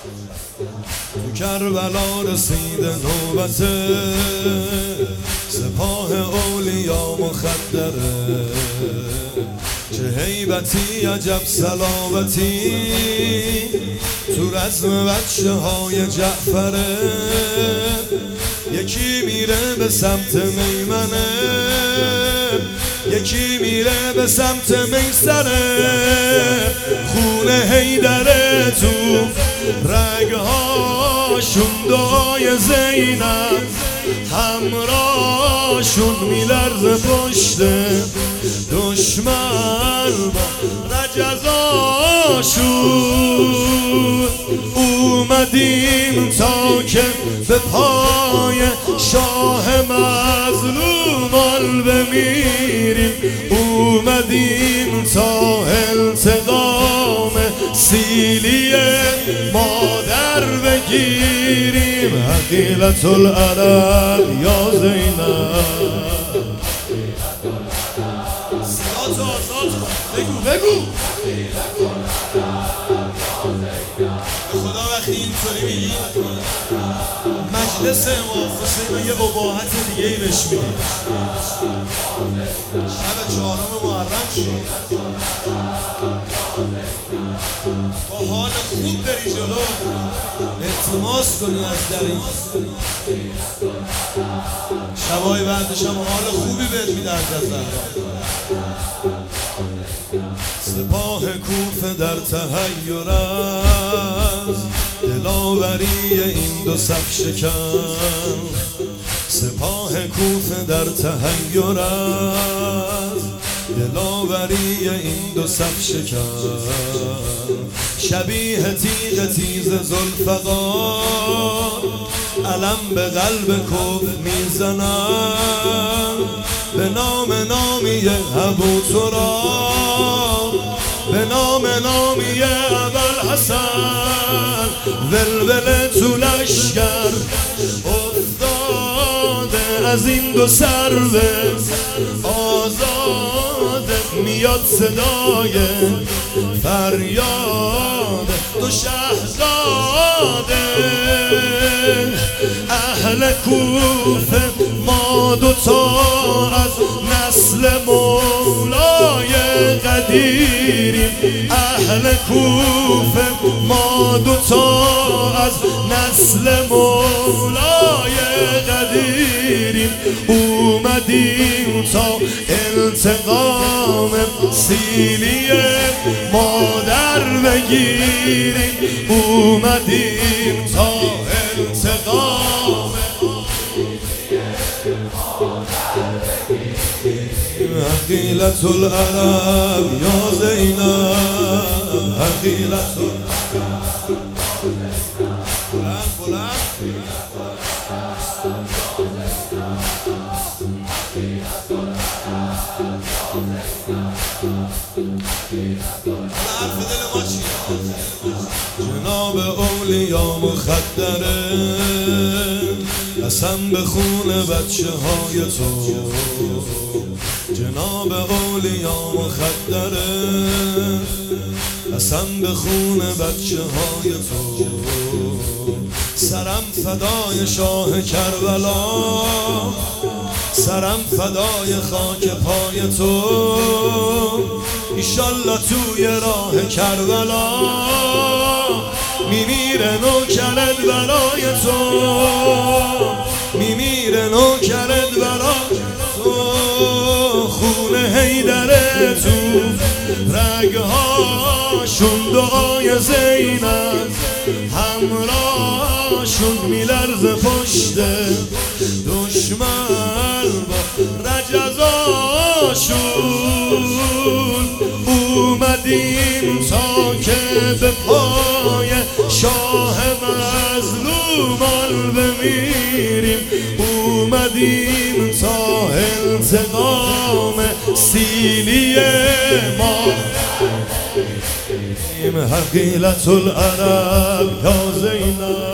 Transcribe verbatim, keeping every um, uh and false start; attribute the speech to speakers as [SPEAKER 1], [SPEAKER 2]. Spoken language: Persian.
[SPEAKER 1] تو کربلا رسیده نوبت سپاه اولیا مخدره، چه هیبتی عجب صلابتی تو رزم بچه های جعفره. یکی میره به سمت میمنه، یکی میره به سمت میسره، خونه حیدره تو رگهاشون، دعای زینب همراهشون میلرزه پشت دشمن با رجزاشون. اومدیم تا که به پای شاه مظلومان بمیریم، اومدیم تا انتقام سیلی مادر بگیریم. حقیلت العرب یا زینب. بگو بگو خدا وقتی اینطوری میگی مجلس امام حسین یه اباحت دیگه ای بهش میدی. شب چهارم محرم شد با حال خوب بری جلو، التماس کنی از در این شبای بعدش هم حال خوبی بهت میده از زهرا. سپاه کوفه در تحیر است، دلاوری این دو صف شکن. سپاه کوفه در تحیر است، دلاوری این دو صف شکن. شبیه تیغ تیز ذوالفقار علم به قلب کفر میزنن. به نام نامی ابوتراب، به نام نامی ابوالحسن، ولوله تو لشکر افتاده از این دو سرو آزاده. میاد صدای فریاد دو شهزاده. اهل کوفه ما دوتا از نسل مولای قدیریم. اهل کوفه ما دوتا از نسل مولای قدیریم. اومدیم تا انتقام سیلی مادر بگیریم. اومدیم تا انتقام حقیلت العرب یا زینب. حقیلت العرب بلند بلند جناب اولیا مخدره، قسم به خون بچه های تو. جناب اولیا مخدره، قسم به خون بچه های تو. سرم فدای شاه کربلا، سرم فدای خاک پای تو. ایشالله توی راه کربلا میمیره نوکرت برای تو، میمیره نوکرت برای تو. خونه حیدره تو رگهاشون، دعای زینب همراهشون میلرزه پشت دشمن با رجزاشون. اومدیم تا که به پای شاه مظلومان بمیریم. اومدیم تا انتقام سیلی ما. حقیلت العرب یا زینب.